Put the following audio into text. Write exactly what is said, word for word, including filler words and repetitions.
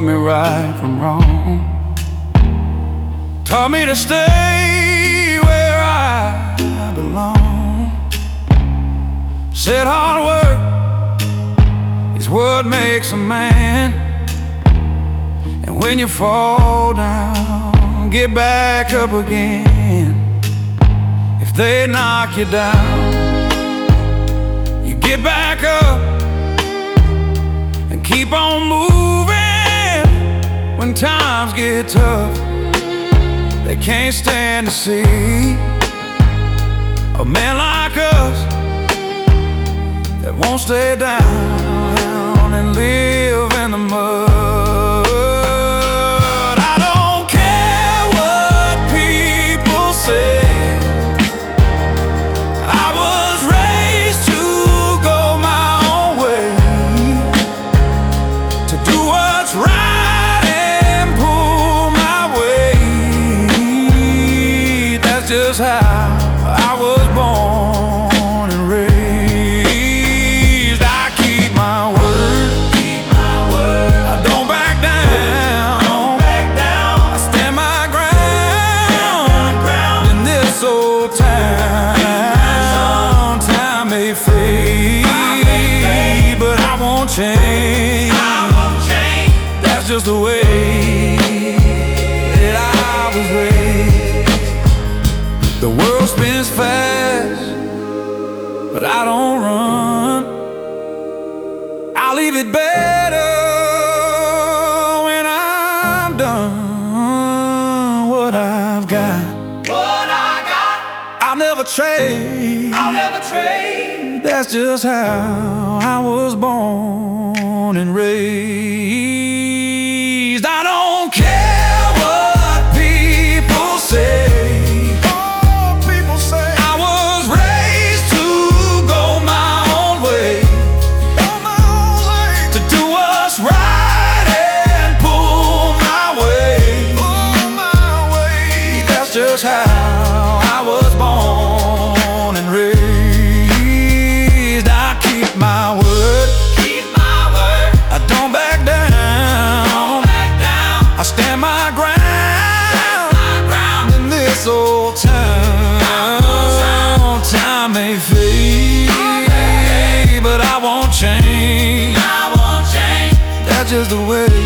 me right from wrong, taught me to stay where I belong. Said hard work is what makes a man, and when you fall down, get back up again. If they knock you down, you get back up and keep on moving. When times get tough, they can't stand to see a man like us that won't stay down and live in the mud. I don't care what people say, I was raised to go my own way, to do what's right and pull my weight. That's just how I was born and raised. I keep my word, keep my word. I don't back down, don't back down. I stand my ground, ground. In this old town, time may fade, but I won't change. I won't change. That's just the way that I was raised. The world spins fast, but I don't run. I'll leave it better when I'm done. What I've got, what I got, I'll never trade. I'll never trade. That's just how I was born and raised. I don't care what people say. Just how I was born and raised. I keep my word, keep my word. I don't back down, don't back down. I stand my ground, my ground. In this old town, time may fade, but I won't change. I won't change. That's just the way